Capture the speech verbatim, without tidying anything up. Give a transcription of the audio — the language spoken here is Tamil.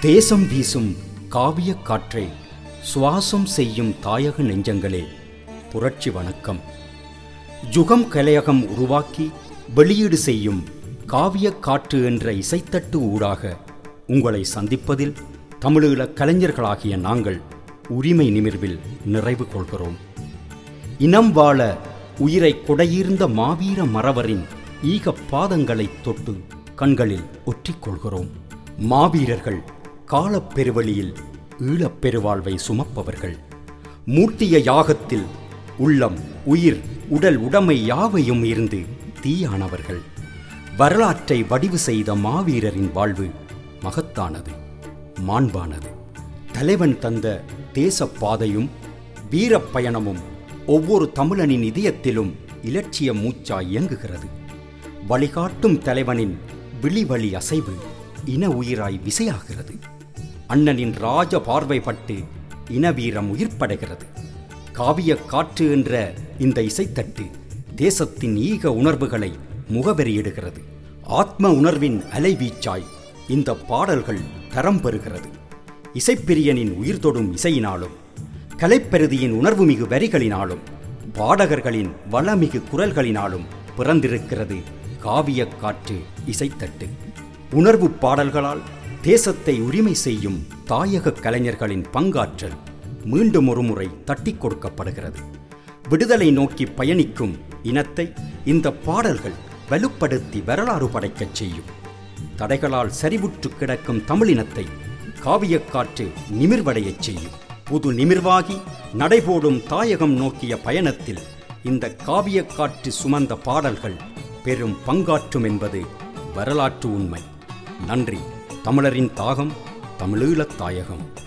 தேசம் வீசும் காவிய காற்றை சுவாசம் செய்யும் தாயக நெஞ்சங்களே, புரட்சி வணக்கம். யுகம் கலையகம் உருவாக்கி வெளியீடு செய்யும் காவிய காற்று என்ற இசைத்தட்டு ஊடாக உங்களை சந்திப்பதில் தமிழீழ கலைஞர்களாகிய நாங்கள் உரிமை நிமிர்வில் நிறைவு கொள்கிறோம். இனம் வாழ உயிரை கொடையீர்ந்த மாவீர மறவரின் ஈக பாதங்களை தொட்டு கண்களில் ஒற்றிக்கொள்கிறோம். மாவீரர்கள் காலப்பெருவழியில் ஈழப் பெருவாழ்வை சுமப்பவர்கள். மூர்த்திய யாகத்தில் உள்ளம், உயிர், உடல், உடைமை யாவையும் இருந்து தீயானவர்கள். வரலாற்றை வடிவு செய்த மாவீரரின் வாழ்வு மகத்தானது, மாண்பானது. தலைவன் தந்த தேச பாதையும் வீரப்பயணமும் ஒவ்வொரு தமிழனின் இதயத்திலும் இலட்சிய மூச்சாய் இயங்குகிறது. வழிகாட்டும் தலைவனின் விழிவழி அசைவு இன உயிராய் விசையாகிறது. அண்ணனின் ராஜ பார்வைப்பட்டு இனவீரம் உயிர்ப்படைகிறது. காவிய காற்று என்ற இந்த இசைத்தட்டு தேசத்தின் ஈக உணர்வுகளை முகவெறியிடுகிறது. ஆத்ம உணர்வின் அலைவீச்சாய் இந்த பாடல்கள் தரம் பெறுகிறது. இசைப்பிரியனின் உயிர் தொடும் இசையினாலும், கலைப்பெருதியின் உணர்வுமிகு வரிகளினாலும், பாடகர்களின் வளமிகு குரல்களினாலும் பிறந்திருக்கிறது காவிய காற்று இசைத்தட்டு. உணர்வு பாடல்களால் தேசத்தை உரிமை செய்யும் தாயக கலைஞர்களின் பங்காற்றல் மீண்டும் ஒரு முறை தட்டி கொடுக்கப்படுகிறது. விடுதலை நோக்கி பயணிக்கும் இனத்தை இந்த பாடல்கள் வலுப்படுத்தி வரலாறு படைக்கச் செய்யும். தடைகளால் சரிவுற்று கிடக்கும் தமிழினத்தை காவியக்காற்று நிமிர்வடையச் செய்யும். புது நிமிர்வாகி நடைபோடும் தாயகம் நோக்கிய பயணத்தில் இந்த காவியக்காற்று சுமந்த பாடல்கள் பெரும் பங்காற்றும் என்பது வரலாற்று உண்மை. நன்றி. தமிழரின் தாகம், தமிழீழத் தாயகம்.